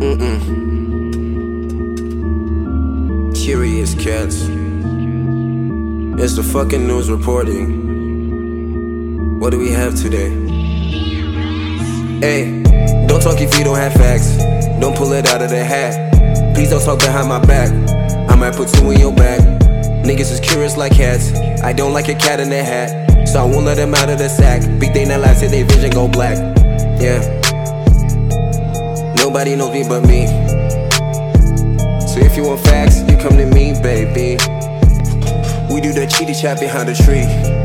Curious cats. It's the fucking news reporting. What do we have today? Hey, don't talk if you don't have facts. Don't pull it out of the hat. Please don't talk behind my back. I might put two in your back. Niggas is curious like cats. I don't like a cat in a hat, so I won't let them out of the sack. Big thing that lies till they vision go black. Yeah, nobody knows me but me. So if you want facts, you come to me, baby. We do the cheaty chat behind the tree.